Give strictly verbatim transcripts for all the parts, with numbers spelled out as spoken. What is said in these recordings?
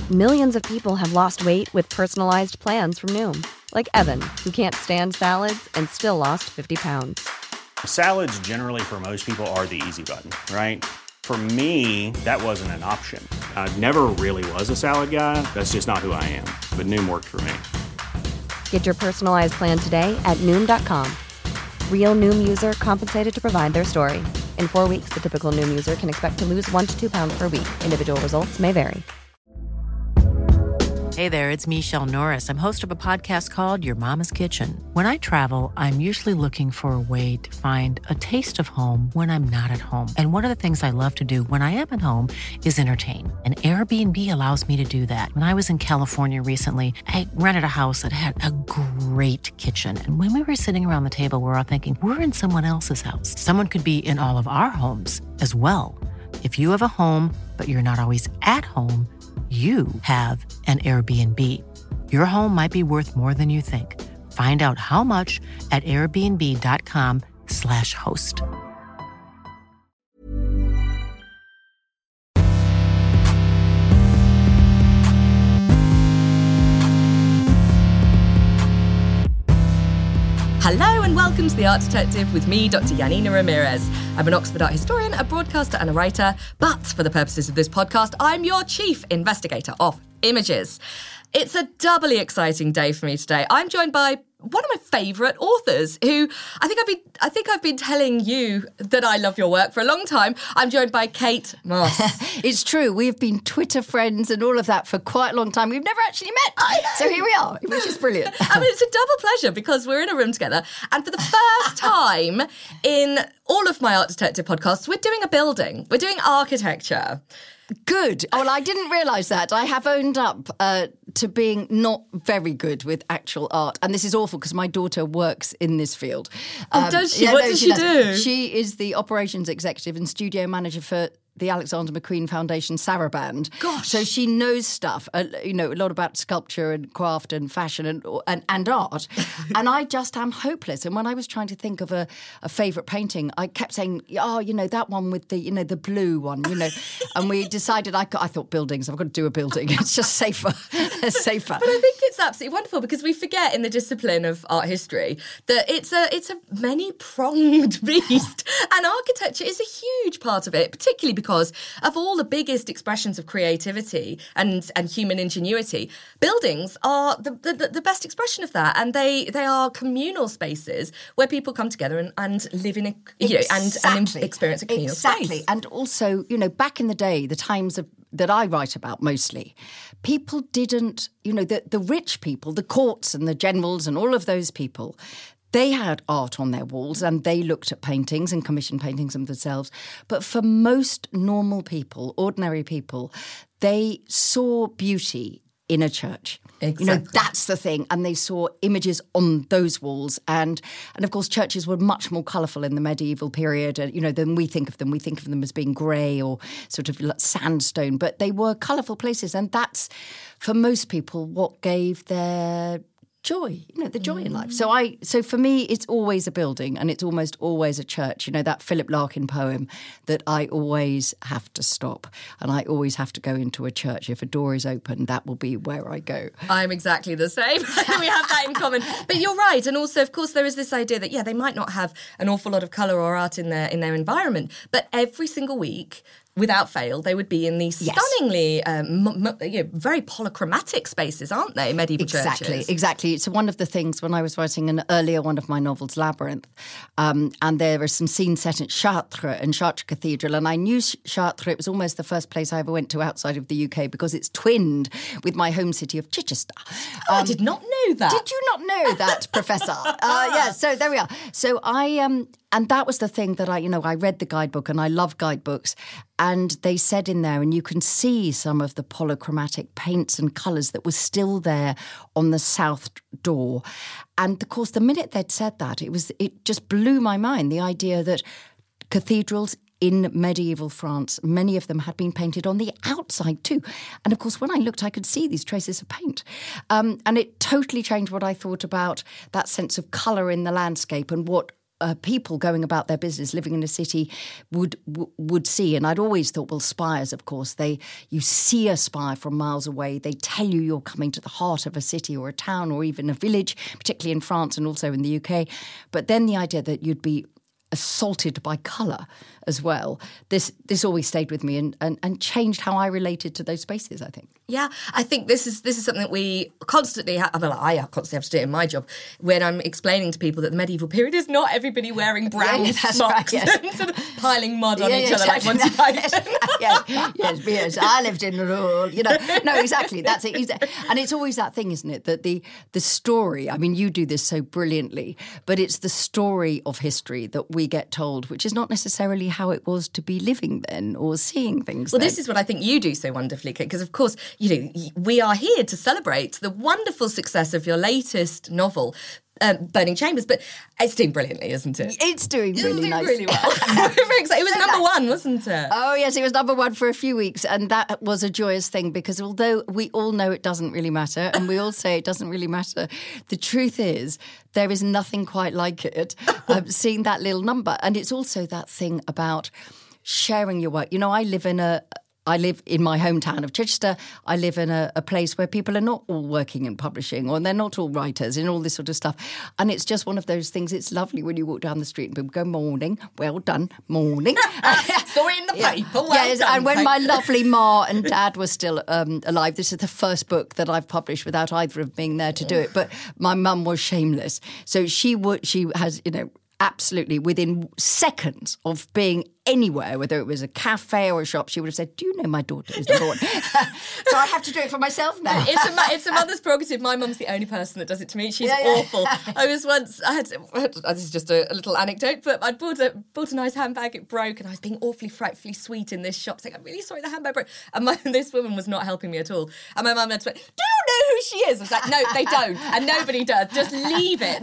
Millions of people have lost weight with personalized plans from Noom. Like Evan, who can't stand salads and still lost fifty pounds. Salads generally for most people are the easy button, right? For me, that wasn't an option. I never really was a salad guy. That's just not who I am. But Noom worked for me. Get your personalized plan today at Noom dot com. Real Noom user compensated to provide their story. In four weeks, the typical Noom user can expect to lose one to two pounds per week. Individual results may vary. Hey there, it's Michelle Norris. I'm host of a podcast called Your Mama's Kitchen. When I travel, I'm usually looking for a way to find a taste of home when I'm not at home. And one of the things I love to do when I am at home is entertain. And Airbnb allows me to do that. When I was in California recently, I rented a house that had a great kitchen. And when we were sitting around the table, we were all thinking, we're in someone else's house. Someone could be in all of our homes as well. If you have a home, but you're not always at home, you have an Airbnb. Your home might be worth more than you think. Find out how much at airbnb.com slash host. Hello and welcome to The Art Detective with me, Doctor Janina Ramirez. I'm an Oxford art historian, a broadcaster and a writer, but for the purposes of this podcast, I'm your chief investigator of images. It's a doubly exciting day for me today. I'm joined by one of my favourite authors who I think I've been I think I've been telling you that I love your work for a long time. I'm joined by Kate Moss. It's true. We've been Twitter friends and all of that for quite a long time. We've never actually met. I know. So here we are, which is brilliant. I mean, it's a double pleasure because we're in a room together. And for the first time in all of my Art Detective podcasts, we're doing a building. We're doing architecture. Good. Oh, well, I didn't realise that. I have owned up uh, to being not very good with actual art. And this is awful because my daughter works in this field. Oh, um, does she? Yeah, what no, does she, she do? She is the operations executive and studio manager for the Alexander McQueen Foundation Saraband. Gosh. So she knows stuff, uh, you know, a lot about sculpture and craft and fashion and and, and art. And I just am hopeless. And when I was trying to think of a, a favourite painting, I kept saying, oh, you know, that one with the, you know, the blue one, you know. And we decided, I, I thought buildings, I've got to do a building. It's just safer. It's safer. But I think it's absolutely wonderful because we forget in the discipline of art history that it's a, it's a many-pronged beast. And architecture is a huge part of it, particularly because Because of all the biggest expressions of creativity and, and human ingenuity, buildings are the, the, the best expression of that. And they, they are communal spaces where people come together and, and live in a, you exactly. know, and, and experience a communal exactly. space. And also, you know, back in the day, the times of that I write about mostly, people didn't, you know, the, the rich people, the courts and the generals and all of those people, they had art on their walls and they looked at paintings and commissioned paintings of themselves. But for most normal people, ordinary people, they saw beauty in a church. Exactly. You know, that's the thing. And they saw images on those walls. And, and of course, churches were much more colourful in the medieval period, you know, than we think of them. We think of them as being grey or sort of like sandstone. But they were colourful places. And that's, for most people, what gave their joy, you know, the joy mm. in life. So I, so for me, it's always a building and it's almost always a church. You know, that Philip Larkin poem that I always have to stop and I always have to go into a church. If a door is open, that will be where I go. I'm exactly the same. We have that in common. But you're right. And also, of course, there is this idea that, yeah, they might not have an awful lot of colour or art in their in their environment, but every single week, without fail, they would be in these yes. stunningly, um, m- m- you know, very polychromatic spaces, aren't they, medieval exactly, churches? Exactly, It's one of the things when I was writing an earlier one of my novels, Labyrinth, um, and there are some scenes set at Chartres, in Chartres Cathedral, and I knew Chartres, it was almost the first place I ever went to outside of the U K because it's twinned with my home city of Chichester. Oh, um, I did not know that. Did you not know that, Professor? uh, yeah, so there we are. So I... Um, And that was the thing that I, you know, I read the guidebook and I love guidebooks. And they said in there, and you can see some of the polychromatic paints and colours that were still there on the south door. And of course, the minute they'd said that, it was it just blew my mind, the idea that cathedrals in medieval France, many of them had been painted on the outside too. And of course, when I looked, I could see these traces of paint. Um, and it totally changed what I thought about that sense of colour in the landscape and what Uh, people going about their business, living in a city, would w- would see. And I'd always thought, well, spires, of course, they you see a spire from miles away. They tell you you're coming to the heart of a city or a town or even a village, particularly in France and also in the U K. But then the idea that you'd be assaulted by colour as well, this this always stayed with me and, and, and changed how I related to those spaces, I think. Yeah, I think this is this is something that we constantly have, well, I constantly have to do it in my job when I'm explaining to people that the medieval period is not everybody wearing brown yeah, yeah, smocks right, yes. and sort of piling mud on Yeah, each yeah, other like exactly. Monty Python. yes, yes, yes, I lived in the rule, you know. No, exactly, that's it. And it's always that thing, isn't it, that the, the story, I mean, you do this so brilliantly, but it's the story of history that we get told, which is not necessarily how it was to be living then or seeing things Well, then. this is what I think you do so wonderfully, Kit, because, of course, you know, we are here to celebrate the wonderful success of your latest novel, um, Burning Chambers, but it's doing brilliantly, isn't it? It's doing It's really doing nice. really well. Very excited. It was number one, wasn't it? Oh, yes, it was number one for a few weeks. And that was a joyous thing because although we all know it doesn't really matter and we all say it doesn't really matter, the truth is there is nothing quite like it, um, seeing that little number. And it's also that thing about sharing your work. You know, I live in a... I live in my hometown of Chichester. I live in a, a place where people are not all working in publishing or they're not all writers and all this sort of stuff. And it's just one of those things. It's lovely when you walk down the street and people go, morning, well done, morning. Saw it in the Yeah. paper. Well yes, done, and when thank my you. lovely ma and dad were still um, alive, this is the first book that I've published without either of being there to do it. But my mum was shameless. So she would, she has, you know, absolutely within seconds of being anywhere, whether it was a cafe or a shop, she would have said, do you know my daughter is number one? So I have to do it for myself now. It's a, ma- it's a mother's prerogative. My mum's the only person that does it to me. She's Yeah, yeah. awful. I was once, I had, this is just a, a little anecdote, but I'd bought a, bought a nice handbag, it broke, and I was being awfully frightfully sweet in this shop, saying, I'm really sorry the handbag broke. And my, this woman was not helping me at all. And my mum had to say, do you know who she is? I was like, no, they don't. And nobody does. Just leave it.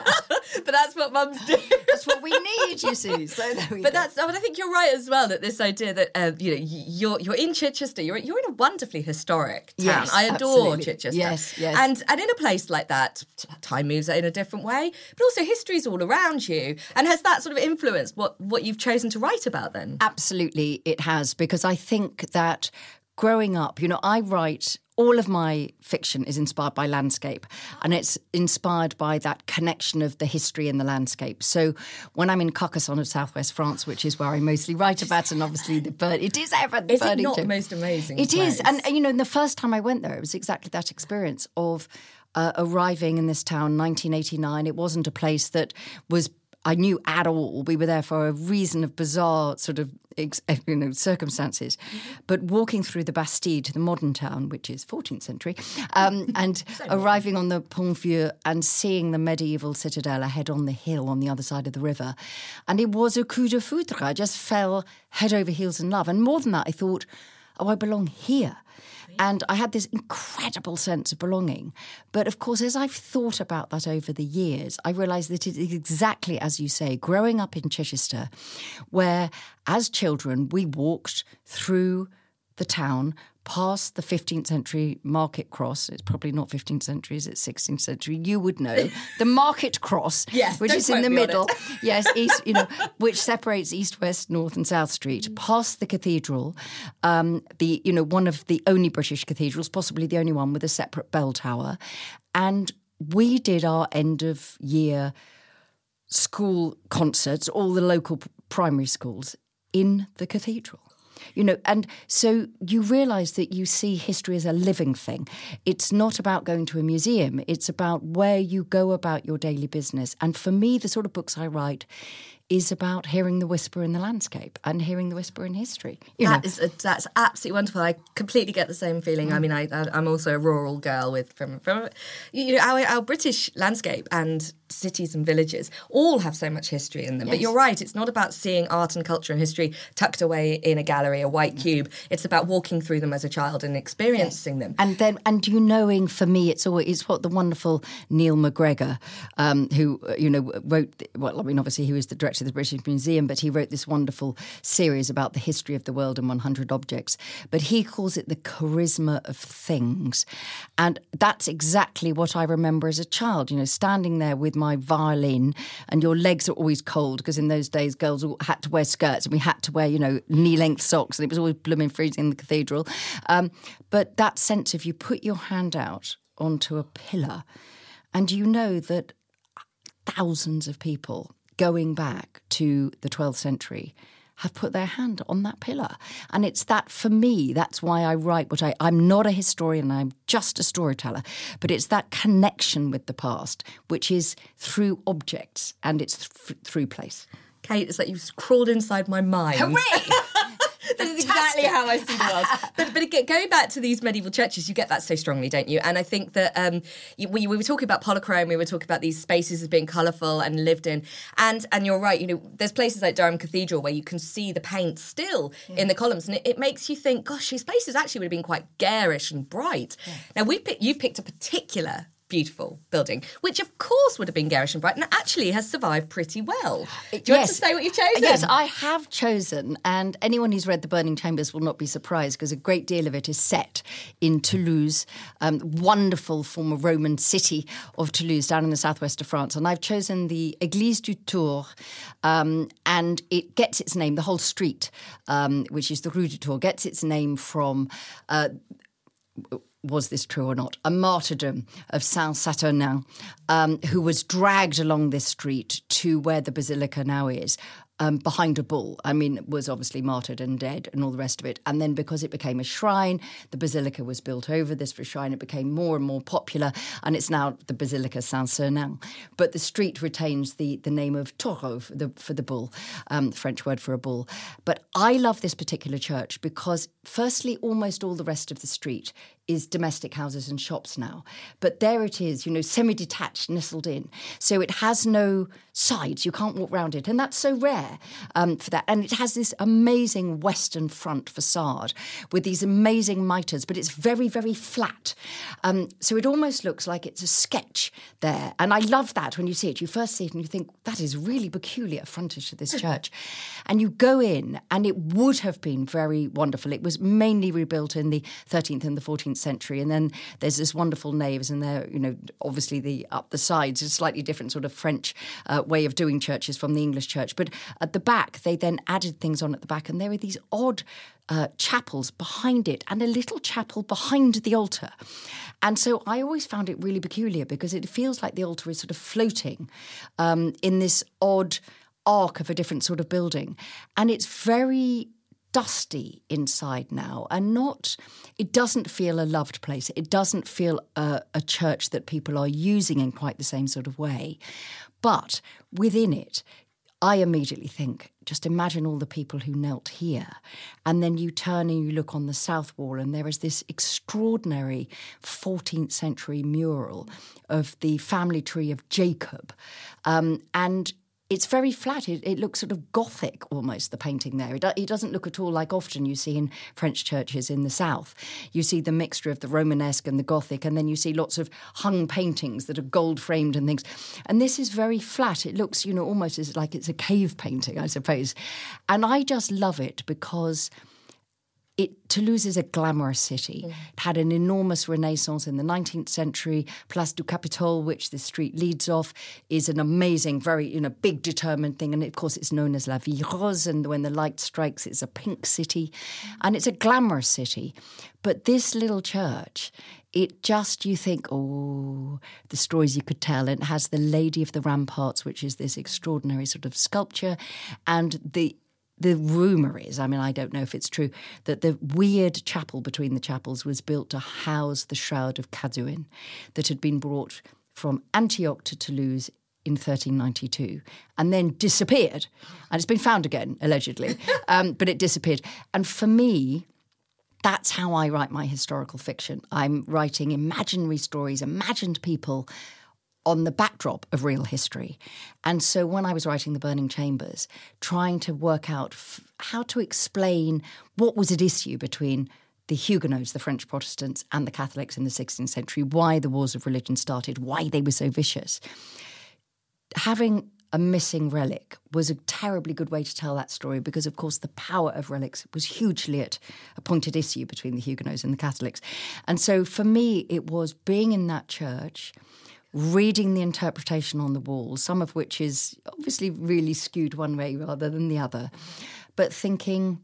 But that's what mums do. That's what we need, you see. So there we But go. that's, but I think you're right as well that this idea that uh, you know you're you're in Chichester, you're you're in a wonderfully historic town. Yes, I adore absolutely. Chichester. Yes, yes. And and in a place like that, t- time moves in a different way, but also history's all around you. And has that sort of influenced what what you've chosen to write about then? Absolutely, it has, because I think that growing up, you know, I write, all of my fiction is inspired by landscape, and it's inspired by that connection of the history and the landscape. So when I'm in Carcassonne of southwest France, which is where I mostly write about, and obviously the bird, it is ever the Is it Burning not the Chambers. most amazing It is, place? and you know, the first time I went there, it was exactly that experience of uh, arriving in this town, nineteen eighty-nine. It wasn't a place that was I knew at all. We were there for a reason of bizarre sort of ex- you know circumstances. Mm-hmm. But walking through the Bastille to the modern town, which is fourteenth century, um, and arriving on the Pont Vieux and seeing the medieval citadel ahead on the hill on the other side of the river. And it was a coup de foudre. I just fell head over heels in love. And more than that, I thought, oh, I belong here. And I had this incredible sense of belonging. But of course, as I've thought about that over the years, I realised that it is exactly as you say, growing up in Chichester, where as children we walked through the town past the fifteenth century market cross. It's probably not fifteenth century, is it sixteenth century? You would know. The market cross, Yes, which don't is in quote the me on middle. it. Yes, east, you know, which separates east, west, north and south street, past the cathedral, um, the, you know, one of the only British cathedrals, possibly the only one with a separate bell tower. And we did our end of year school concerts, all the local p- primary schools, in the cathedral. You know, and so you realise that you see history as a living thing. It's not about going to a museum. It's about where you go about your daily business. And for me, the sort of books I write is about hearing the whisper in the landscape and hearing the whisper in history. You That know. is a, that's absolutely wonderful. I completely get the same feeling. I mean, I, I, I'm also a rural girl with from from you know our, our British landscape and cities and villages all have so much history in them. But Yes. you're right; it's not about seeing art and culture and history tucked away in a gallery, a white cube. It's about walking through them as a child and experiencing them. And then, and you knowing, for me, it's always it's what the wonderful Neil McGregor, um, who uh, you know wrote. Well, I mean, obviously he was the director director of the British Museum, but he wrote this wonderful series about the history of the world in one hundred objects. But he calls it the charisma of things. And that's exactly what I remember as a child, you know, standing there with my violin, and your legs are always cold because in those days girls all had to wear skirts and we had to wear, you know, knee-length socks, and it was always blooming freezing in the cathedral. Um, but that sense of you put your hand out onto a pillar and you know that thousands of people going back to the twelfth century have put their hand on that pillar. And it's that, for me, that's why I write what I... I'm not a historian, I'm just a storyteller, but it's that connection with the past, which is through objects and it's th- through place. Kate, it's like you've crawled inside my mind. Hooray! This is exactly how I see the world. But, but again, going back to these medieval churches, you get that so strongly, don't you? And I think that um, you, we, we were talking about polychrome, we were talking about these spaces as being colourful and lived in. And and you're right, you know, there's places like Durham Cathedral where you can see the paint still yeah. in the columns. And it, it makes you think, gosh, these places actually would have been quite garish and bright. Yeah. Now, we've picked, you've picked a particular beautiful building, which of course would have been garish and bright, and actually has survived pretty well. Do you yes. want to say what you've chosen? Yes, I have chosen, and anyone who's read The Burning Chambers will not be surprised because a great deal of it is set in Toulouse, um, wonderful former Roman city of Toulouse down in the southwest of France. And I've chosen the Église du Tour, um, and it gets its name, the whole street, um, which is the Rue du Tour, gets its name from... Uh, was this true or not, a martyrdom of Saint Saturnin, um, who was dragged along this street to where the basilica now is, um, behind a bull. I mean, was obviously martyred and dead and all the rest of it. And then because it became a shrine, the basilica was built over this for shrine. It became more and more popular, and it's now the Basilica Saint-Sernin. But the street retains the, the name of taureau for the, for the bull, um, French word for a bull. But I love this particular church because, firstly, almost all the rest of the street is domestic houses and shops now. But there it is, you know, semi-detached, nestled in. So it has no sides. You can't walk round it. And that's so rare um, for that. And it has this amazing western front facade with these amazing mitres, but it's very, very flat. Um, so it almost looks like it's a sketch there. And I love that when you see it. You first see it and you think, that is really peculiar frontage to this church. And you go in and it would have been very wonderful. It was mainly rebuilt in the thirteenth and the fourteenth century, and then there's this wonderful naves, and they're, you know, obviously the up the sides is a slightly different sort of French uh, way of doing churches from the English church. But at the back, they then added things on at the back, and there are these odd uh, chapels behind it, and a little chapel behind the altar. And so I always found it really peculiar because it feels like the altar is sort of floating um, in this odd arc of a different sort of building, and it's very dusty inside now, and not, it doesn't feel a loved place. It doesn't feel a, a church that people are using in quite the same sort of way. But within it, I immediately think, just imagine all the people who knelt here. And then you turn and you look on the south wall, and there is this extraordinary fourteenth century mural of the family tree of Jacob. Um, and It's very flat. It, it looks sort of Gothic almost, the painting there. It, it doesn't look at all like often you see in French churches in the south. You see the mixture of the Romanesque and the Gothic, and then you see lots of hung paintings that are gold-framed and things. And this is very flat. It looks, you know, almost as like it's a cave painting, I suppose. And I just love it because... It, Toulouse is a glamorous city. Mm. It had an enormous renaissance in the nineteenth century. Place du Capitole, which this street leads off, is an amazing, very, you know, big, determined thing. And, of course, it's known as La Ville Rose, and when the light strikes, it's a pink city. Mm. And it's a glamorous city. But this little church, it just, you think, oh, the stories you could tell. And it has the Lady of the Ramparts, which is this extraordinary sort of sculpture, and the... The rumour is, I mean, I don't know if it's true, that the weird chapel between the chapels was built to house the Shroud of Cadouin that had been brought from Antioch to Toulouse in thirteen ninety-two and then disappeared. And it's been found again, allegedly, um, but it disappeared. And for me... That's how I write my historical fiction. I'm writing imaginary stories, imagined people on the backdrop of real history. And so when I was writing The Burning Chambers, trying to work out f- how to explain what was at issue between the Huguenots, the French Protestants, and the Catholics in the sixteenth century, why the wars of religion started, why they were so vicious. Having a missing relic was a terribly good way to tell that story because, of course, the power of relics was hugely at a pointed issue between the Huguenots and the Catholics. And so for me, it was being in that church, reading the interpretation on the wall, some of which is obviously really skewed one way rather than the other, but thinking,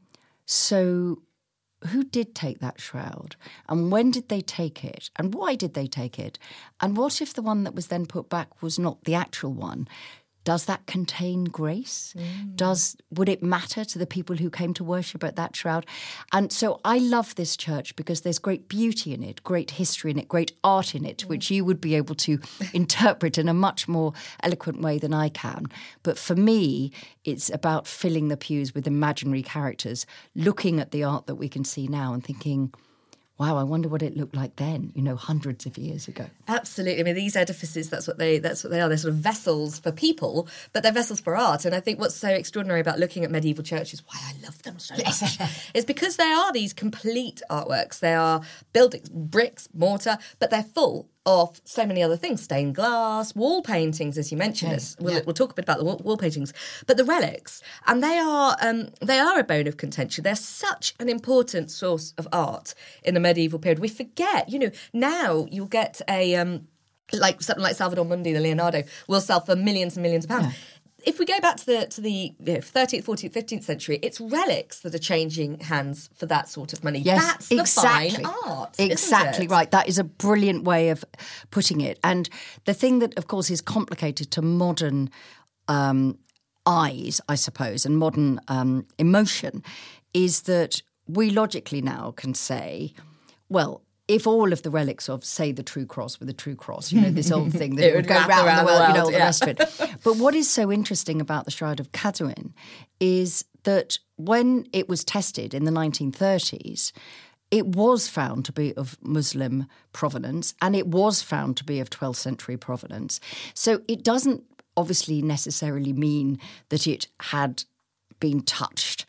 so who did take that shroud? And when did they take it? And why did they take it? And what if the one that was then put back was not the actual one? Does that contain grace? Mm. Does would it matter to the people who came to worship at that shroud? And so I love this church because there's great beauty in it, great history in it, great art in it, mm. which you would be able to interpret in a much more eloquent way than I can. But for me, it's about filling the pews with imaginary characters, looking at the art that we can see now and thinking, wow, I wonder what it looked like then, you know, hundreds of years ago. Absolutely. I mean, these edifices, that's what they that's what they are. They're sort of vessels for people, but they're vessels for art. And I think what's so extraordinary about looking at medieval churches, why I love them so much, is because they are these complete artworks. They are buildings, bricks, mortar, but they're full of so many other things, stained glass, wall paintings, as you mentioned. Yes, we'll, yeah. we'll talk a bit about the wall, wall paintings, but the relics, and they are um, they are a bone of contention. They're such an important source of art in the medieval period. We forget, you know, now you'll get a um, like something like Salvator Mundi, the Leonardo, will sell for millions and millions of pounds. Yeah. If we go back to the to the you know, thirteenth, fourteenth, fifteenth century, it's relics that are changing hands for that sort of money. Yes, That's the exactly. fine art. Exactly isn't it? right. That is a brilliant way of putting it. And the thing that, of course, is complicated to modern um, eyes, I suppose, and modern um, emotion is that we logically now can say, well, if all of the relics of, say, the True Cross were the True Cross, you know, this old thing that it would would go round around the world, the you know, all world, the yeah. rest of it. But what is so interesting about the Shroud of Cadwin is that when it was tested in the nineteen thirties, it was found to be of Muslim provenance and it was found to be of twelfth century provenance. So it doesn't obviously necessarily mean that it had been touched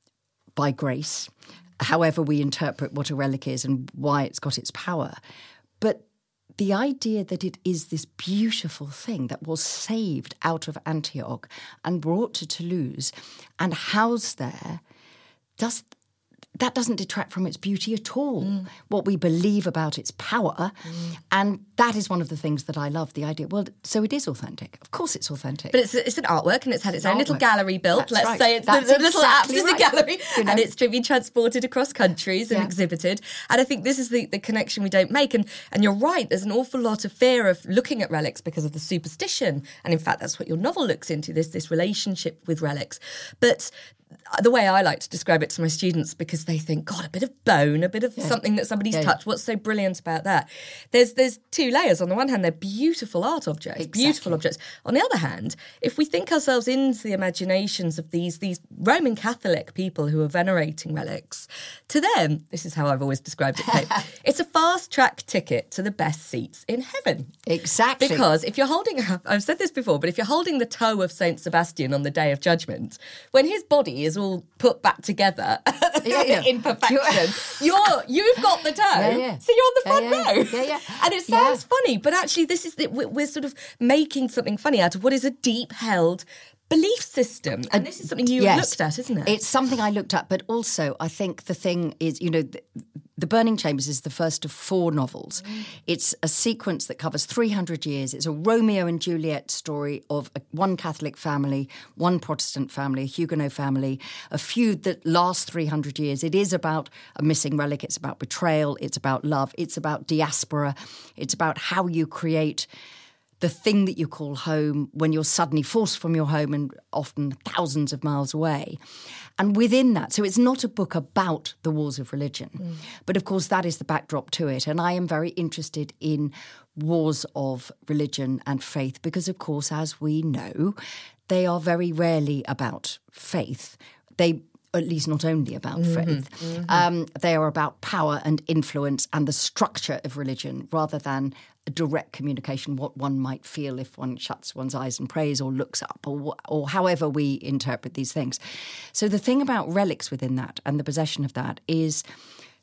by grace, however we interpret what a relic is and why it's got its power. But the idea that it is this beautiful thing that was saved out of Antioch and brought to Toulouse and housed there, does that doesn't detract from its beauty at all, mm. what we believe about its power. Mm. And that is one of the things that I love, the idea, well, so it is authentic. Of course it's authentic. But it's it's an artwork and it's had its, It's own little artwork. gallery built. That's Let's right. say it's That's the, the little exactly apse is right. a gallery. You know? And it's to be transported across countries and Yeah. exhibited. And I think this is the, the connection we don't make. And and you're right, there's an awful lot of fear of looking at relics because of the superstition. And in fact, that's what your novel looks into, this this relationship with relics. But the way I like to describe it to my students, because they think, God, a bit of bone, a bit of Yeah. something that somebody's Yeah. touched. What's so brilliant about that? There's there's two layers. On the one hand, they're beautiful art objects, Exactly. beautiful objects. On the other hand, if we think ourselves into the imaginations of these these Roman Catholic people who are venerating relics, to them, this is how I've always described it, Kate, it's a fast track ticket to the best seats in heaven. Exactly. Because if you're holding, I've said this before, but if you're holding the toe of Saint Sebastian on the Day of Judgment, when his body is all put back together Yeah, yeah. in perfection, you're, you've got the toe, Yeah, yeah. so you're on the Yeah, front yeah. row. Yeah, yeah. And it sounds Yeah. funny, but actually this is, the, we're we're sort of making something funny out of what is a deep-held belief system. And this is something you Yes. looked at, isn't it? It's something I looked at, but also I think the thing is, you know, the, the Burning Chambers is the first of four novels. Mm. It's a sequence that covers three hundred years. It's a Romeo and Juliet story of a, one Catholic family, one Protestant family, a Huguenot family, a feud that lasts three hundred years. It is about a missing relic. It's about betrayal. It's about love. It's about diaspora. It's about how you create the thing that you call home when you're suddenly forced from your home and often thousands of miles away. And within that, so it's not a book about the wars of religion, mm. but of course that is the backdrop to it. And I am very interested in wars of religion and faith because, of course, as we know, they are very rarely about faith. They at least not only about mm-hmm, faith. Mm-hmm. Um, they are about power and influence and the structure of religion rather than a direct communication, what one might feel if one shuts one's eyes and prays or looks up or, or however we interpret these things. So the thing about relics within that and the possession of that is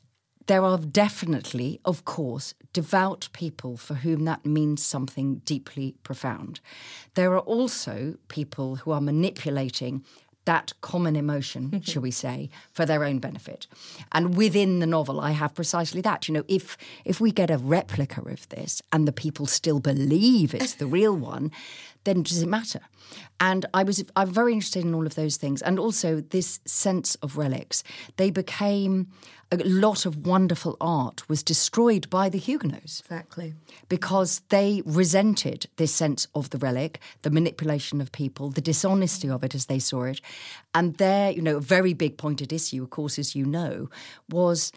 there are definitely, of course, devout people for whom that means something deeply profound. There are also people who are manipulating that common emotion, shall we say, for their own benefit. And within the novel, I have precisely that. You know, if if we get a replica of this and the people still believe it's the real one, then does it matter? And I was I'm very interested in all of those things. And also this sense of relics. They became, a lot of wonderful art was destroyed by the Huguenots. Exactly. Because they resented this sense of the relic, the manipulation of people, the dishonesty of it as they saw it. And their, you know, a very big pointed issue, of course, as you know, was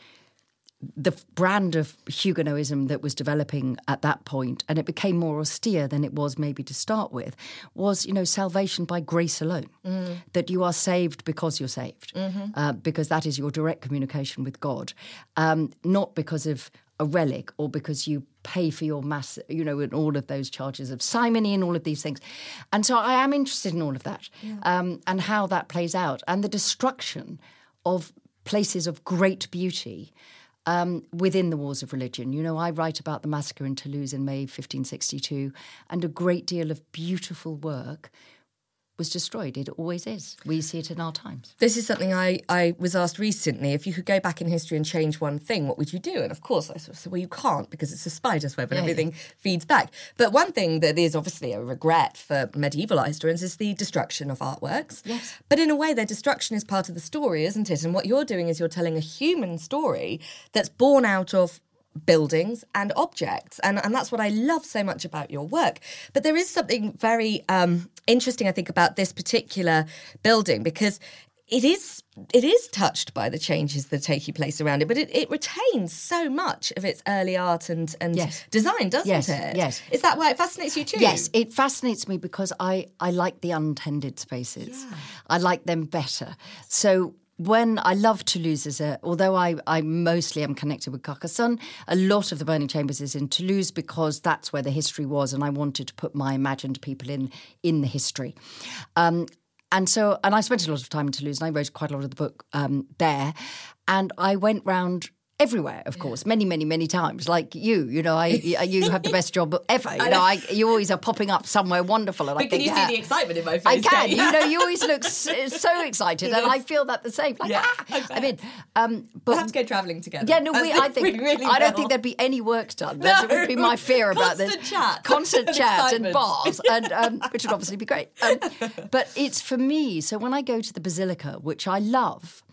the brand of Huguenotism that was developing at that point, and it became more austere than it was maybe to start with, was, you know, salvation by grace alone. Mm. That you are saved because you're saved, mm-hmm. uh, because that is your direct communication with God, um, not because of a relic or because you pay for your mass, you know, and all of those charges of simony and all of these things. And so I am interested in all of that, yeah. um, and how that plays out, and the destruction of places of great beauty Um, within the wars of religion. You know, I write about the massacre in Toulouse in May fifteen sixty-two, and a great deal of beautiful work was destroyed. It always is. We see it in our times. This is something I, I was asked recently. If you could go back in history and change one thing, what would you do? And of course I sort of said, well, you can't, because it's a spider's web and yeah, everything yeah. feeds back. But one thing that is obviously a regret for medieval art historians is the destruction of artworks. Yes. But in a way, their destruction is part of the story, isn't it? And what you're doing is you're telling a human story that's born out of buildings and objects. And, and that's what I love so much about your work. But there is something very um, interesting, I think, about this particular building, because it is it is touched by the changes that are taking place around it, but it, it retains so much of its early art and, and yes. design, doesn't yes, it? Yes. Is that why it fascinates you too? Yes, it fascinates me because I, I like the untended spaces. Yeah. I like them better. So when I love Toulouse, as a, although I, I mostly am connected with Carcassonne, a lot of the Burning Chambers is in Toulouse because that's where the history was, and I wanted to put my imagined people in in the history. Um, and so, and I spent a lot of time in Toulouse, and I wrote quite a lot of the book um, there, and I went round everywhere, of course, many, many, many times, like you. You know, I you have the best job ever. You know, I, you always are popping up somewhere wonderful. And but I can think, you yeah, see the excitement in my face? I can. You? you know, you always look so, so excited, and I feel that the same. Like, yeah, ah! I, I mean, um, but we'll have to go travelling together. Yeah, no, we, I think really, really I don't well. think there'd be any work done. No. That would be my fear about this. Constant chat, constant chat, and excitement. bars, and um, which would obviously be great. Um, but it's for me. So when I go to the Basilica, which I love,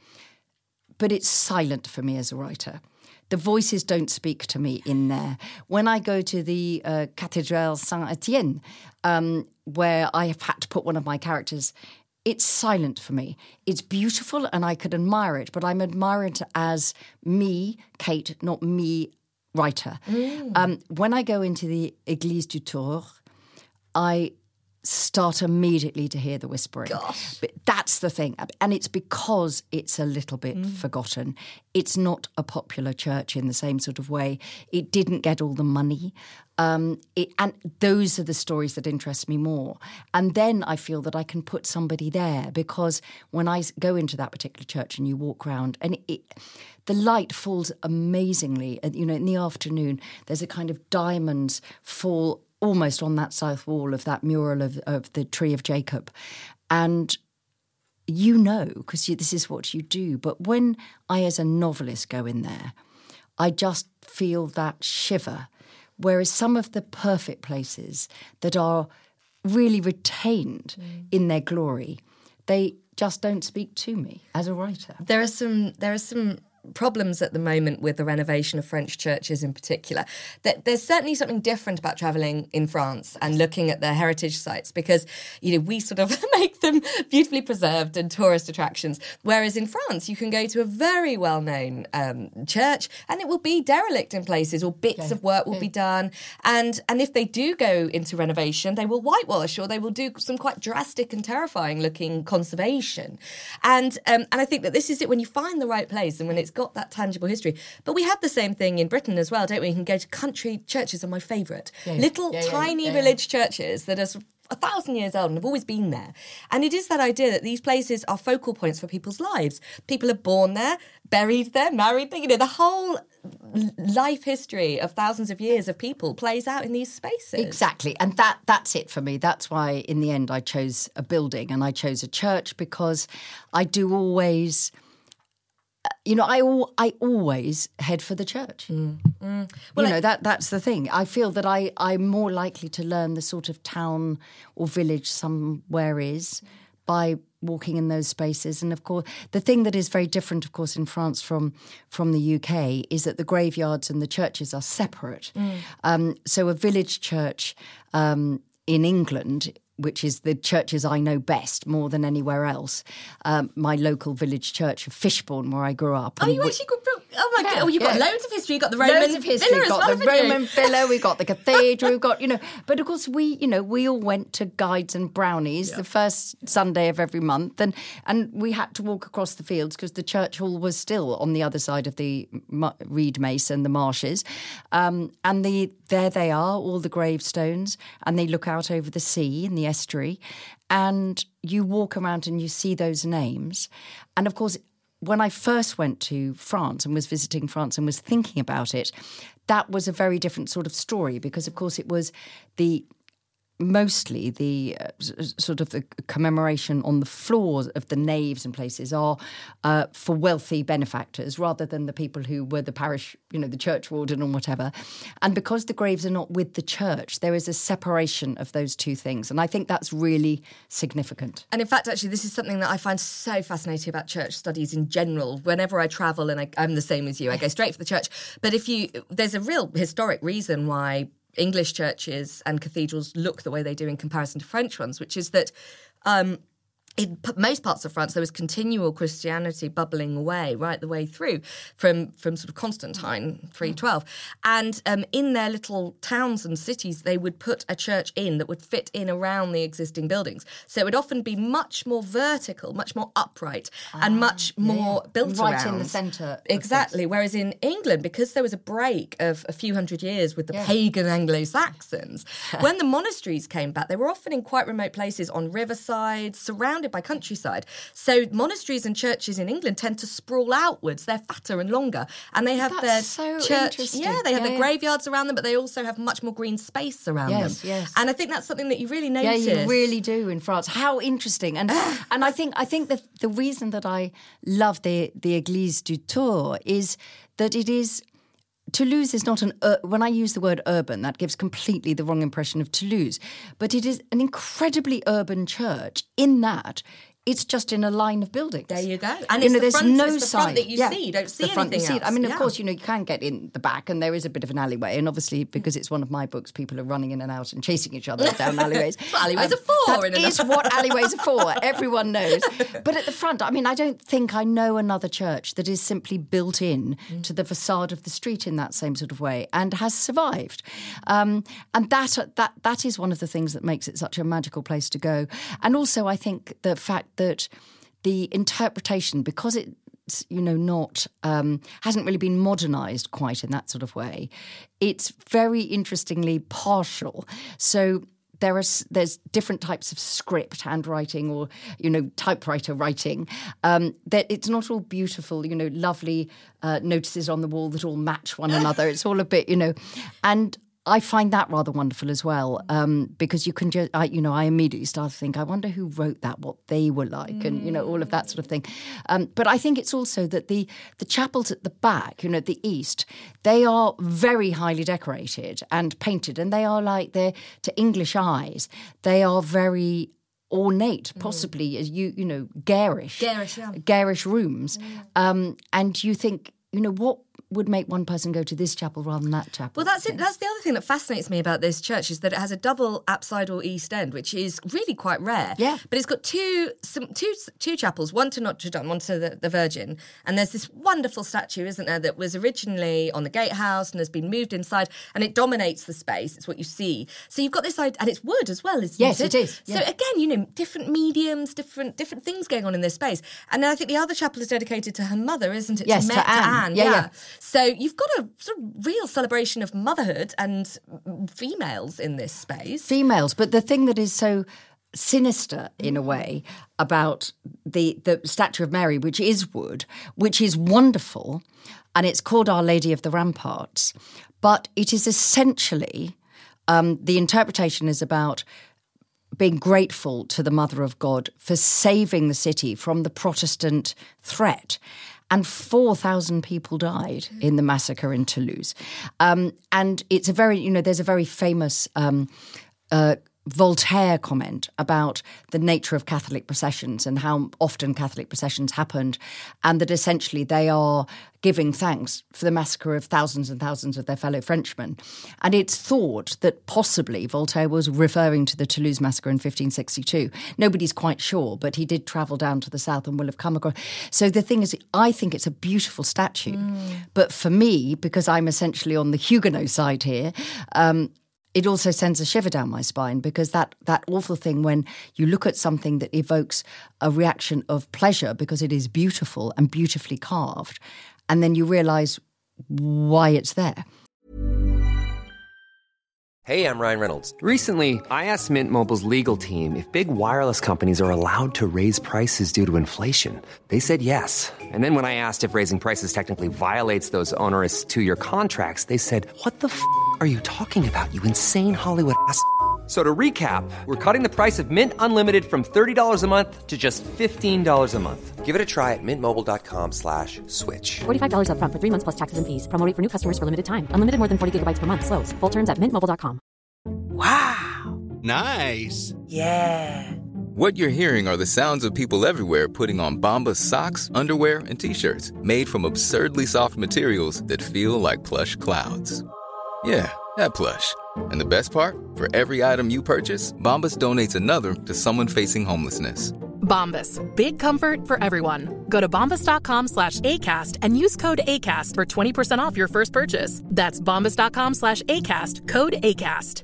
but it's silent for me as a writer. The voices don't speak to me in there. When I go to the uh, Cathédrale Saint-Étienne, um, where I have had to put one of my characters, it's silent for me. It's beautiful and I could admire it, but I'm admiring it as me, Kate, not me, writer. Mm. Um, when I go into the Église du Tour, I start immediately to hear the whispering. Gosh. But that's the thing. And it's because it's a little bit mm. forgotten. It's not a popular church in the same sort of way. It didn't get all the money. Um, it, and those are the stories that interest me more. And then I feel that I can put somebody there, because when I go into that particular church and you walk around and it, it, the light falls amazingly, you know, in the afternoon, there's a kind of diamonds fall almost on that south wall of that mural of, of the Tree of Jacob. And you know, because this is what you do. But when I, as a novelist, go in there, I just feel that shiver. Whereas some of the perfect places that are really retained mm. in their glory, they just don't speak to me as a writer. There are some, there are some problems at the moment with the renovation of French churches in particular. That there's certainly something different about travelling in France and looking at their heritage sites, because, you know, we sort of make them beautifully preserved and tourist attractions. Whereas in France, you can go to a very well-known um, church and it will be derelict in places, or bits okay. of work will okay. be done. And and if they do go into renovation, they will whitewash, or they will do some quite drastic and terrifying looking conservation. And um, and I think that this is it when you find the right place and when it's got that tangible history. But we have the same thing in Britain as well, don't we? You can go to country churches, are my favourite. Yeah, yeah. Little yeah, yeah, tiny yeah, yeah. village churches that are a thousand years old and have always been there. And it is that idea that these places are focal points for people's lives. People are born there, buried there, married there. You know, the whole life history of thousands of years of people plays out in these spaces. Exactly. And that that's it for me. That's why in the end I chose a building and I chose a church, because I do always... You know, I al- I always head for the church. Mm. Mm. Well, you know, I, that that's the thing. I feel that I, I'm more likely to learn the sort of town or village somewhere is by walking in those spaces. And, of course, the thing that is very different, of course, in France from, from the U K is that the graveyards and the churches are separate. Mm. Um, so a village church um, in England, which is the churches I know best more than anywhere else, um, my local village church of Fishbourne, where I grew up. Oh, you we, actually grew up... Oh, my yeah, God. Oh, you've yeah. got loads of history. You've got the Roman loads of history. villa We've got as well, the haven't you? Roman villa, we've got the cathedral, we've got, you know... But, of course, we, you know, we all went to Guides and Brownies yeah. the first Sunday of every month, and, and we had to walk across the fields because the church hall was still on the other side of the Reed Mace and the marshes. Um, and the there they are, all the gravestones, and they look out over the sea in the estuary. And you walk around and you see those names. And, of course, when I first went to France and was visiting France and was thinking about it, that was a very different sort of story because, of course, it was the mostly the uh, sort of the commemoration on the floors of the naves and places are uh, for wealthy benefactors rather than the people who were the parish, you know, the church warden or whatever. And because the graves are not with the church, there is a separation of those two things. And I think that's really significant. And in fact, actually, this is something that I find so fascinating about church studies in general. Whenever I travel, and I, I'm the same as you, I go straight for the church. But if you, there's a real historic reason why English churches and cathedrals look the way they do in comparison to French ones, which is that um, in p- most parts of France there was continual Christianity bubbling away right the way through from, from sort of Constantine, three twelve. And um, in their little towns and cities they would put a church in that would fit in around the existing buildings. So it would often be much more vertical, much more upright ah, and much more yeah. built right around. Right in the centre. Exactly. Whereas in England, because there was a break of a few hundred years with the yeah. pagan Anglo-Saxons, when the monasteries came back, they were often in quite remote places on riversides, surrounded by countryside. So monasteries and churches in England tend to sprawl outwards. They're fatter and longer. And they have That's their so church. interesting. Yeah, they have yeah, their yeah. graveyards around them, but they also have much more green space around yes, them. Yes. And I think that's something that you really notice. Yeah, you really do in France. How interesting. And and I think I think that the reason that I love the the Église du Tour is that it is Toulouse is not an, uh, when I use the word urban, that gives completely the wrong impression of Toulouse. But it is an incredibly urban church in that it's just in a line of buildings. There you go. And you it's know, the there's front, no it's the side. front that you yeah. see. You don't see the front anything you see else. It. I mean, of yeah. course, you know, you can get in the back and there is a bit of an alleyway. And obviously, because it's one of my books, people are running in and out and chasing each other down alleyways. That's what alleyways um, are for. That in is what alleyways are for. Everyone knows. But at the front, I mean, I don't think I know another church that is simply built in mm. to the facade of the street in that same sort of way and has survived. Um, and that that that is one of the things that makes it such a magical place to go. And also, I think the fact that the interpretation, because it's, you know, not, um, hasn't really been modernised quite in that sort of way, it's very interestingly partial. So there are there's different types of script, handwriting or, you know, typewriter writing, um, that it's not all beautiful, you know, lovely uh, notices on the wall that all match one another. It's all a bit, you know, and I find that rather wonderful as well, um, because you can just, I, you know, I immediately start to think, I wonder who wrote that, what they were like, mm. and, you know, all of that sort of thing. Um, but I think it's also that the, the chapels at the back, you know, at the east, they are very highly decorated and painted, and they are like, they're, to English eyes, they are very ornate, possibly, as you, you know, garish. Garish, yeah. Garish rooms. Mm. Um, and you think, you know, what would make one person go to this chapel rather than that chapel? Well, that's it. That's the other thing that fascinates me about this church is that it has a double apsidal east end, which is really quite rare. Yeah. But it's got two some, two two chapels, one to Notre Dame, one to the, the Virgin. And there's this wonderful statue, isn't there, that was originally on the gatehouse and has been moved inside, and it dominates the space. It's what you see. So you've got this idea, and it's wood as well, isn't yes, it? Yes, it is. So yeah. again, you know, different mediums, different different things going on in this space. And then I think the other chapel is dedicated to her mother, isn't it? Yes, to, to Ma- Anne. To Anne. Yeah, Yeah, yeah. So you've got a sort of real celebration of motherhood and females in this space. Females, but the thing that is so sinister in a way about the the statue of Mary, which is wood, which is wonderful, and it's called Our Lady of the Ramparts, but it is essentially um, the interpretation is about being grateful to the Mother of God for saving the city from the Protestant threat. And four thousand people died in the massacre in Toulouse. Um, and it's a very, you know, there's a very famous um, uh, Voltaire comment about the nature of Catholic processions and how often Catholic processions happened, and that essentially they are giving thanks for the massacre of thousands and thousands of their fellow Frenchmen. And it's thought that possibly Voltaire was referring to the Toulouse massacre in fifteen sixty-two. Nobody's quite sure, but he did travel down to the south and will have come across. So the thing is, I think it's a beautiful statue. Mm. But for me, because I'm essentially on the Huguenot side here, um, it also sends a shiver down my spine, because that that awful thing when you look at something that evokes a reaction of pleasure because it is beautiful and beautifully carved, and then you realise why it's there. Hey, I'm Ryan Reynolds. Recently, I asked Mint Mobile's legal team if big wireless companies are allowed to raise prices due to inflation. They said yes. And then when I asked if raising prices technically violates those onerous two-year contracts, they said, what the f*** are you talking about, you insane Hollywood ass f- So to recap, we're cutting the price of Mint Unlimited from thirty dollars a month to just fifteen dollars a month. Give it a try at mintmobile.com slash switch. forty-five dollars up front for three months plus taxes and fees. Promo rate for new customers for limited time. Unlimited more than forty gigabytes per month. Slows full terms at mint mobile dot com. Wow. Nice. Yeah. What you're hearing are the sounds of people everywhere putting on Bombas socks, underwear, and T-shirts made from absurdly soft materials that feel like plush clouds. Yeah, that plush. And the best part? For every item you purchase, Bombas donates another to someone facing homelessness. Bombas. Big comfort for everyone. Go to bombas.com slash ACAST and use code ACAST for twenty percent off your first purchase. That's bombas.com slash ACAST. Code ACAST.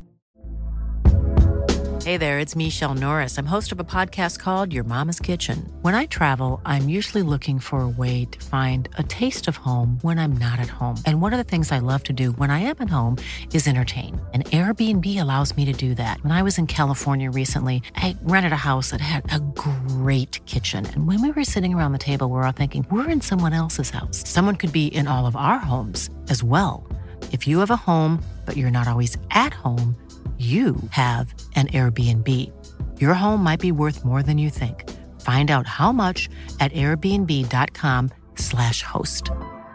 Hey there, it's Michelle Norris. I'm host of a podcast called Your Mama's Kitchen. When I travel, I'm usually looking for a way to find a taste of home when I'm not at home. And one of the things I love to do when I am at home is entertain. And Airbnb allows me to do that. When I was in California recently, I rented a house that had a great kitchen. And when we were sitting around the table, we were all thinking, we're in someone else's house. Someone could be in all of our homes as well. If you have a home, but you're not always at home, you have an Airbnb. Your home might be worth more than you think. Find out how much at airbnb.com slash host.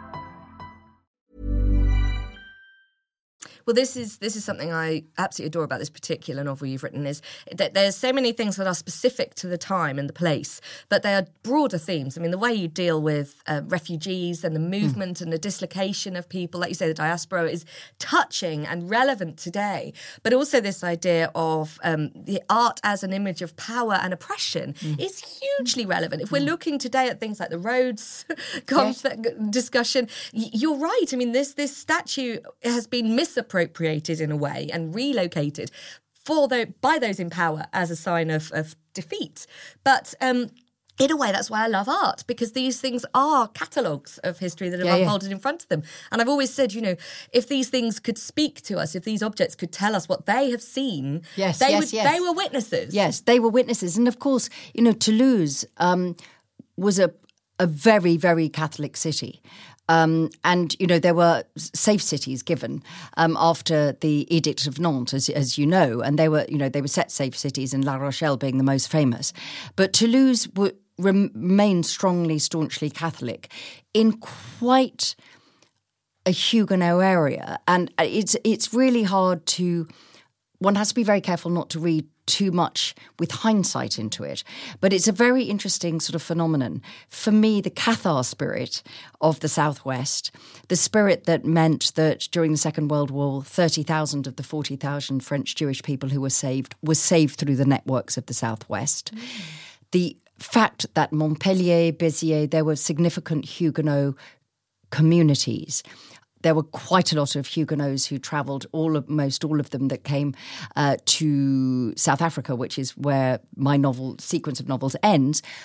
Well, this is this is something I absolutely adore about this particular novel you've written, is that there's so many things that are specific to the time and the place, but they are broader themes. I mean, the way you deal with uh, refugees and the movement mm. and the dislocation of people, like you say, the diaspora, is touching and relevant today. But also this idea of um, the art as an image of power and oppression mm. is hugely relevant. If we're mm. looking today at things like the Rhodes yes. discussion, you're right. I mean, this this statue has been misappropriated appropriated in a way and relocated for the, by those in power as a sign of, of defeat. But um, in a way, that's why I love art, because these things are catalogues of history that have yeah, unfolded yeah. in front of them. And I've always said, you know, if these things could speak to us, if these objects could tell us what they have seen, yes, they, yes, would, yes. they were witnesses. Yes, they were witnesses. And of course, you know, Toulouse um, was a, a very, very Catholic city. Um, and, you know, there were safe cities given um, after the Edict of Nantes, as, as you know, and they were, you know, they were set safe cities, and La Rochelle being the most famous. But Toulouse w- remained strongly, staunchly Catholic in quite a Huguenot area. And it's it's really hard to, one has to be very careful not to read too much with hindsight into it. But it's a very interesting sort of phenomenon. For me, the Cathar spirit of the Southwest, the spirit that meant that during the Second World War, thirty thousand of the forty thousand French Jewish people who were saved were saved through the networks of the Southwest. Mm. The fact that Montpellier, Béziers, there were significant Huguenot communities. There were quite a lot of Huguenots who travelled, all of, most all of them that came uh, to South Africa, which is where my novel, sequence of novels ends.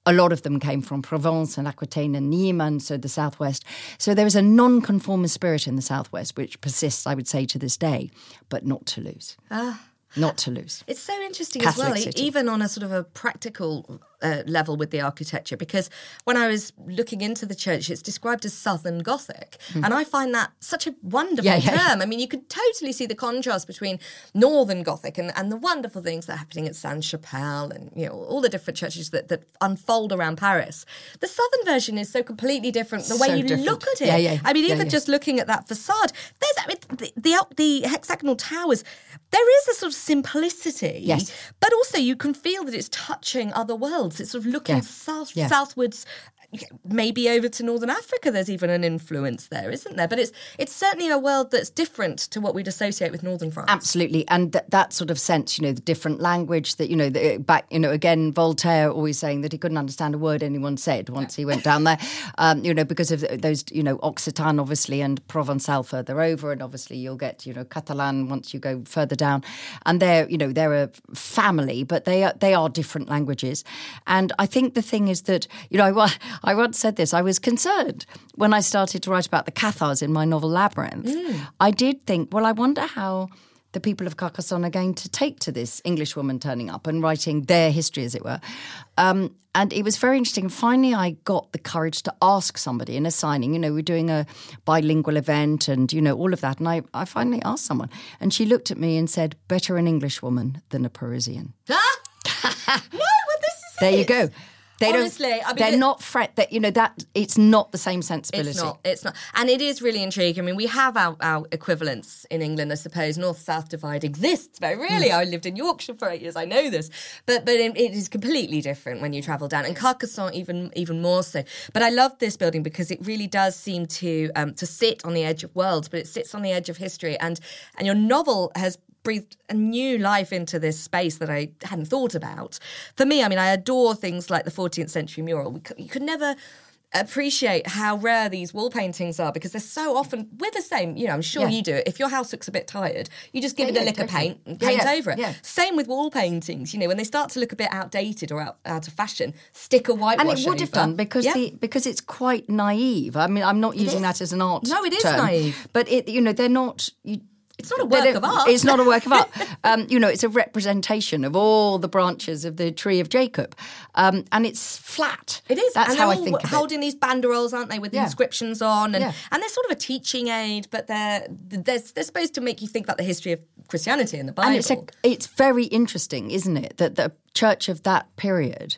A lot of them came from Provence and Aquitaine and Nîmes, so the southwest. So there is a non-conformist spirit in the southwest, which persists, I would say, to this day, but not Toulouse. Ah. Not Toulouse. It's so interesting Catholic as well, city. even on a sort of a practical uh, level with the architecture, because when I was looking into the church, it's described as Southern Gothic. Mm. And I find that such a wonderful yeah, yeah, term. yeah. I mean, you could totally see the contrast between Northern Gothic and, and the wonderful things that are happening at Sainte-Chapelle and, you know, all the different churches that, that unfold around Paris. The Southern version is so completely different, the way So you different. look at it. Yeah, yeah, I mean, yeah, even yeah. just looking at that facade, there's I mean, the, the, the hexagonal towers, there is a sort of simplicity, yes. but also you can feel that it's touching other worlds. It's sort of looking Yeah. south, Yeah. southwards, maybe over to Northern Africa. There's even an influence there, isn't there? But it's it's certainly a world that's different to what we'd associate with Northern France. Absolutely, and th- that sort of sense, you know, the different language that, you know, the, back, you know, again, Voltaire always saying that he couldn't understand a word anyone said once he went down there, um, you know, because of those, you know, Occitan, obviously, and Provençal further over, and obviously you'll get, you know, Catalan once you go further down, and they're, you know, they're a family, but they are, they are different languages. And I think the thing is that, you know, I, I once said this, I was concerned when I started to write about the Cathars in my novel Labyrinth. Mm. I did think, well, I wonder how the people of Carcassonne are going to take to this English woman turning up and writing their history, as it were. Um, and it was very interesting. Finally, I got the courage to ask somebody in a signing. You know, we're doing a bilingual event and, you know, all of that. And I, I finally asked someone. And she looked at me and said, better an English woman than a Parisian. no, well, this is There it. you go. They Honestly, don't, I mean, they're it- not fret that, you know, that it's not the same sensibility. It's not. It's not. And it is really intriguing. I mean, we have our, our equivalents in England, I suppose. North-South divide exists very really. Mm. I lived in Yorkshire for eight years. I know this. But but it, it is completely different when you travel down. And Carcassonne even even more so. But I love this building because it really does seem to um, to sit on the edge of worlds, but it sits on the edge of history. And and your novel has breathed a new life into this space that I hadn't thought about. For me, I mean, I adore things like the fourteenth century mural. We could, you could never appreciate how rare these wall paintings are because they're so often, we're the same, you know, I'm sure Yeah. you do it. If your house looks a bit tired, you just give Yeah, it a yeah, lick of totally. paint and Yeah, paint yeah, over it. yeah. Same with wall paintings, you know, when they start to look a bit outdated or out, out of fashion, stick a whitewash And it would have over. done because Yeah. the because it's quite naive. I mean, I'm not using is. that as an art No, it is term, naive. But, it, you know, they're not... You, It's not a they work don't- of art. It's not a work of art. Um, you know, it's a representation of all the branches of the tree of Jacob. Um, and it's flat. It is. That's and how they're I all think of holding these banderoles, aren't they, with Yeah. inscriptions on, and Yeah. and they're sort of a teaching aid, but they're they're they're supposed to make you think about the history of Christianity and the Bible. And it's, a, it's very interesting, isn't it, that the church of that period,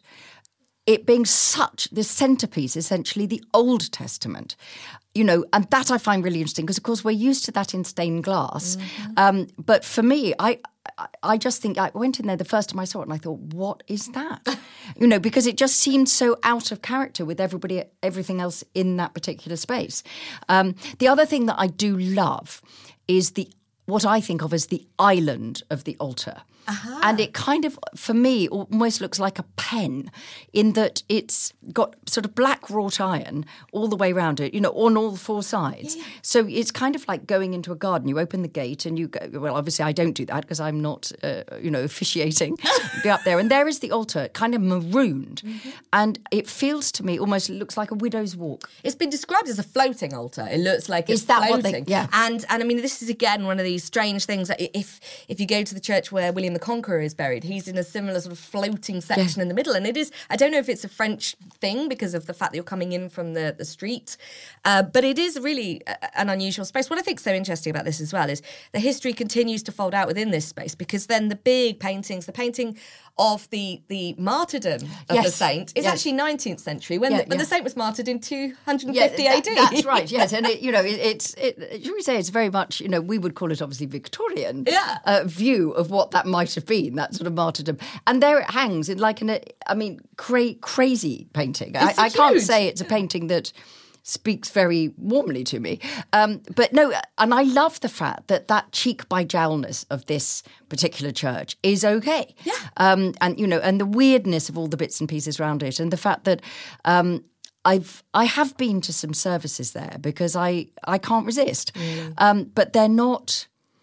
it being such, the centrepiece, essentially the Old Testament, you know, and that I find really interesting because, of course, we're used to that in stained glass. Mm-hmm. Um, but for me, I, I I just think I went in there the first time I saw it and I thought, what is that? you know, because it just seemed so out of character with everybody, everything else in that particular space. Um, the other thing that I do love is the what I think of as the island of the altar. Uh-huh. And it kind of, for me, almost looks like a pen in that it's got sort of black wrought iron all the way around it, you know, on all four sides. Yeah. So it's kind of like going into a garden. You open the gate and you go, well, obviously I don't do that because I'm not, uh, you know, officiating. Be up there. And there is the altar, kind of marooned. Mm-hmm. And it feels to me almost, it looks like a widow's walk. It's been described as a floating altar. It looks like it's is that floating. What they, yeah. And, and I mean, this is again one of these strange things that if, if you go to the church where William the Conqueror is buried, he's in a similar sort of floating section yeah. in the middle. And it is, I don't know if it's a French thing because of the fact that you're coming in from the, the street, uh, but it is really a, an unusual space. What I think is so interesting about this as well is the history continues to fold out within this space because then the big paintings, the painting of the the martyrdom of yes. the saint is yes. actually nineteenth century, when yeah, the, when yeah. the saint was martyred in two hundred fifty yeah, A D. That, that's right, yes. And, it, you know, it, it's, it, should we say, it's very much, you know, we would call it obviously Victorian yeah. uh, view of what that might have been, that sort of martyrdom. And there it hangs in like an, I mean, cra- crazy painting. I, I can't say it's a painting that speaks very warmly to me. Um, but no, and I love the fact that that cheek by jowlness of this particular church is okay. Yeah. Um, and, you know, and the weirdness of all the bits and pieces around it and the fact that um, I've, I have been to some services there because I, I can't resist. Mm. Um, but they're not...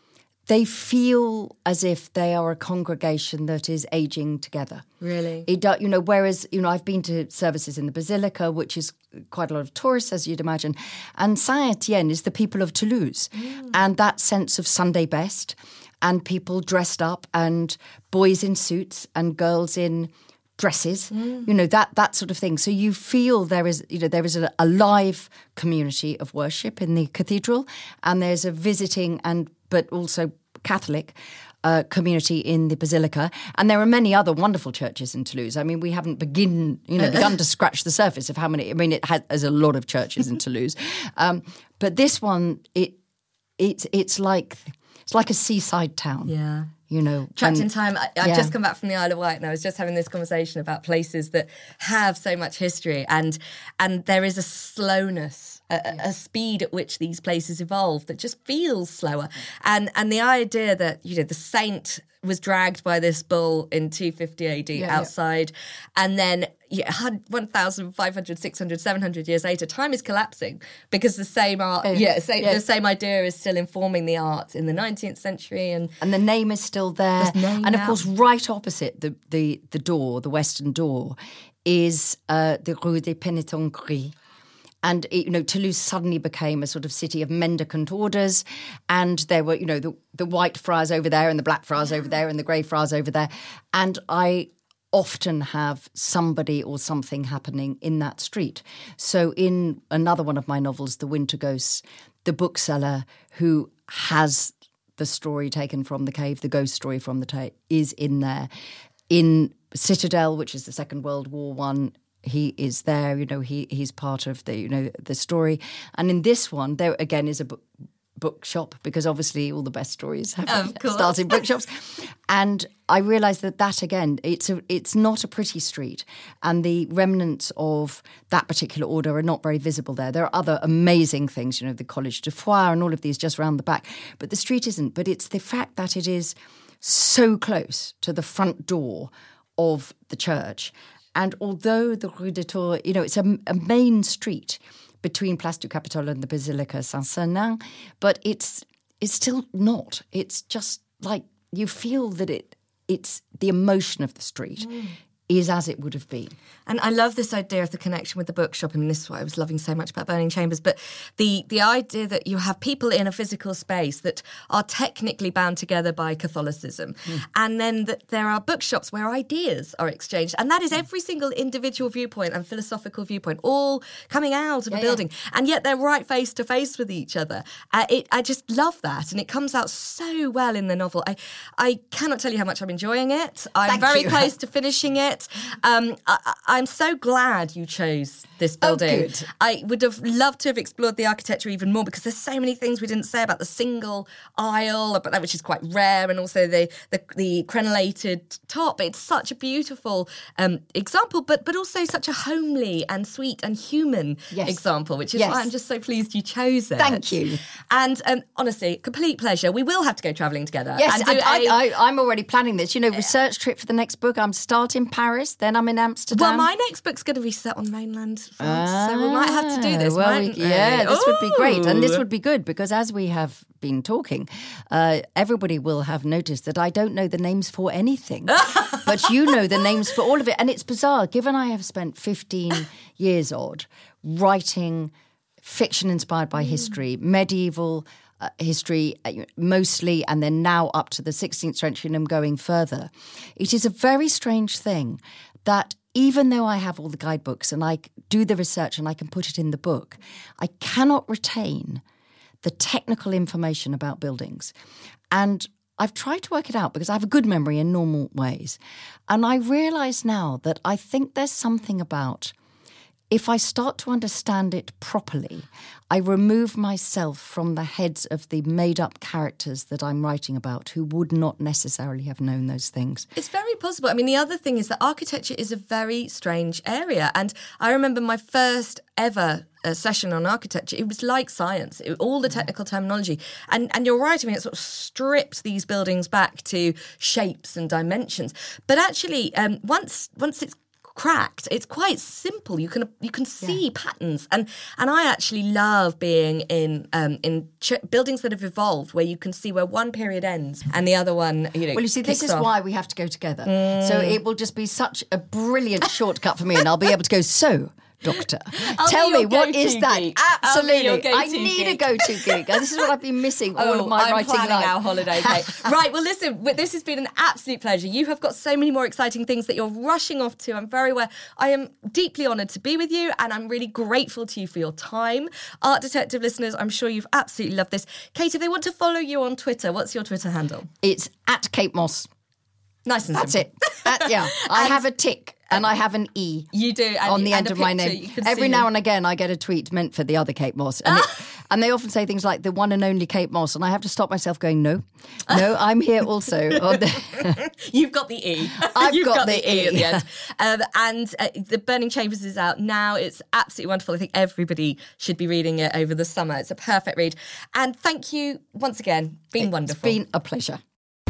they feel as if they are a congregation that is aging together. Really? It do, you know, whereas, you know, I've been to services in the Basilica, which is quite a lot of tourists, as you'd imagine, and Saint-Étienne is the people of Toulouse. Mm. And that sense of Sunday best and people dressed up and boys in suits and girls in dresses, mm. you know, that that sort of thing. So you feel there is, you know, there is a, a live community of worship in the cathedral, and there's a visiting and but also Catholic uh, community in the Basilica, and there are many other wonderful churches in Toulouse. I mean, we haven't begin, you know, begun to scratch the surface of how many. I mean, it has there's a lot of churches in Toulouse, um, but this one, it it's it's like it's like a seaside town. Yeah. You know, trapped and, in time. I, I've yeah. just come back from the Isle of Wight, and I was just having this conversation about places that have so much history, and and there is a slowness, a, yes. a speed at which these places evolve that just feels slower, and and the idea that, you know, the saint was dragged by this bull in two fifty A D yeah, outside, yeah. and then yeah, one thousand five hundred, six hundred, seven hundred years later, time is collapsing because the same art, oh, yeah, same, yeah, the same idea is still informing the art in the nineteenth century, and and the name is still there, and of out. course, right opposite the the the door, the western door, is uh, the Rue des Pénitents Gris. And, you know, Toulouse suddenly became a sort of city of mendicant orders, and there were, you know, the, the white friars over there and the black friars over there and the grey friars over there. And I often have somebody or something happening in that street. So in another one of my novels, The Winter Ghosts, the bookseller who has the story taken from the cave, the ghost story from the cave, is in there. In Citadel, which is the Second World War one, he is there, you know, he he's part of the, you know, the story. And in this one, there again is a book, bookshop, because obviously all the best stories have start in bookshops. And I realised that that, again, it's a, it's not a pretty street, and the remnants of that particular order are not very visible there. There are other amazing things, you know, the Collège de Foire and all of these just round the back, but the street isn't. But it's the fact that it is so close to the front door of the church. And although the Rue des Tours, you know, it's a, a main street between Place du Capitole and the Basilica Saint-Sernin, but it's it's still not. It's just like you feel that it it's the emotion of the street mm. is as it would have been. And I love this idea of the connection with the bookshop. I mean, this is what I was loving so much about Burning Chambers. But the the idea that you have people in a physical space that are technically bound together by Catholicism, mm. and then that there are bookshops where ideas are exchanged. And that is every single individual viewpoint and philosophical viewpoint all coming out of yeah, a building. Yeah. And yet they're right face to face with each other. Uh, it, I just love that. And it comes out so well in the novel. I, I cannot tell you how much I'm enjoying it. I'm Thank very you. close to finishing it. Um, I, I'm so glad you chose this building. Oh, good. I would have loved to have explored the architecture even more, because there's so many things we didn't say about the single aisle, but that which is quite rare, and also the the, the crenellated top. It's such a beautiful um, example, but but also such a homely and sweet and human yes. example, which is yes. why I'm just so pleased you chose it. Thank you. And um, honestly, complete pleasure. We will have to go travelling together. Yes, and do I, a, I, I, I'm already planning this. You know, research trip for the next book. I'm starting Paris, then I'm in Amsterdam. Well, my next book's going to be set on mainland France, ah, so we might have to do this, well, mightn't we, we? Yeah, this Ooh. would be great. And this would be good, because as we have been talking, uh, everybody will have noticed that I don't know the names for anything. But you know the names for all of it. And it's bizarre, given I have spent fifteen years odd writing fiction inspired by mm. history, medieval Uh, history uh, mostly, and then now up to the sixteenth century, and I'm going further. It is a very strange thing that even though I have all the guidebooks and I do the research and I can put it in the book, I cannot retain the technical information about buildings. And I've tried to work it out because I have a good memory in normal ways. And I realise now that I think there's something about, if I start to understand it properly, I remove myself from the heads of the made-up characters that I'm writing about, who would not necessarily have known those things. It's very possible. I mean, the other thing is that architecture is a very strange area. And I remember my first ever uh, session on architecture, it was like science, it, all the technical terminology. And, and you're right, I mean, it sort of stripped these buildings back to shapes and dimensions. But actually, um, once once it's cracked. It's quite simple. You can you can see yeah. patterns, and and I actually love being in um, in ch- buildings that have evolved where you can see where one period ends and the other one, you know. Well, you see, this is off. why we have to go together. Mm. So it will just be such a brilliant shortcut for me, and I'll be able to go. So. Doctor, I'll tell me, what is geek. that? Absolutely. I need geek. a go-to geek. This is what I've been missing all oh, of my I'm writing planning life. our holiday, Kate. Right, well, listen, this has been an absolute pleasure. You have got so many more exciting things that you're rushing off to. I'm very aware. I am deeply honoured to be with you, and I'm really grateful to you for your time. Art Detective listeners, I'm sure you've absolutely loved this. Kate, if they want to follow you on Twitter, what's your Twitter handle? It's at Kate Moss. Nice and That's simple. it. At, yeah, I have a tick. And I have an E. You do. And, on the and end of my name. Every now and again, I get a tweet meant for the other Kate Moss. And, it, and they often say things like, the one and only Kate Moss. And I have to stop myself going, no, no, I'm here also. On the You've got the E. I've You've got, got the, the E, E at the end. Um, and uh, The Burning Chambers is out now. It's absolutely wonderful. I think everybody should be reading it over the summer. It's a perfect read. And thank you once again. Been it's wonderful. It's been a pleasure.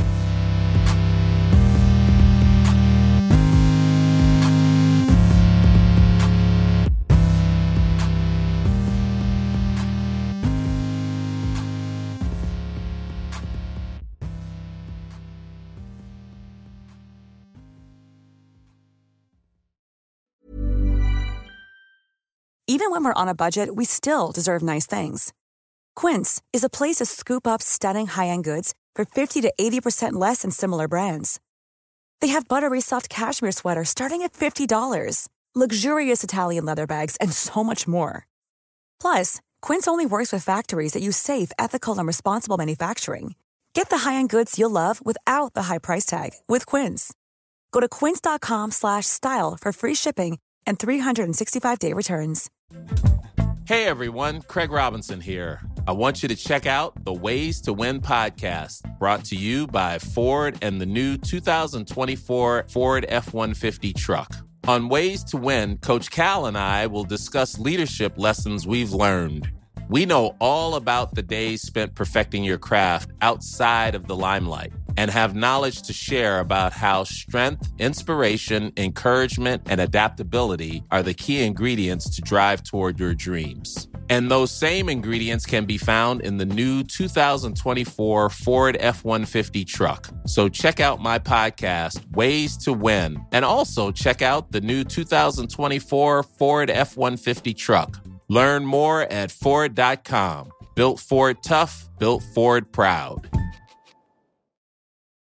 Even when we're on a budget, we still deserve nice things. Quince is a place to scoop up stunning high-end goods for fifty to eighty percent less than similar brands. They have buttery soft cashmere sweaters starting at fifty dollars, luxurious Italian leather bags, and so much more. Plus, Quince only works with factories that use safe, ethical, and responsible manufacturing. Get the high-end goods you'll love without the high price tag with Quince. Go to quince.com slash style for free shipping and three sixty-five day returns. Hey everyone, Craig Robinson here. I want you to check out the Ways to Win podcast, brought to you by Ford and the new two thousand twenty-four Ford F one fifty truck. On Ways to Win, Coach Cal and I will discuss leadership lessons we've learned. We know all about the days spent perfecting your craft outside of the limelight and have knowledge to share about how strength, inspiration, encouragement, and adaptability are the key ingredients to drive toward your dreams. And those same ingredients can be found in the new two thousand twenty-four Ford F one fifty truck. So check out my podcast, Ways to Win, and also check out the new two thousand twenty-four Ford F one fifty truck. Learn more at Ford dot com. Built Ford tough, built Ford proud.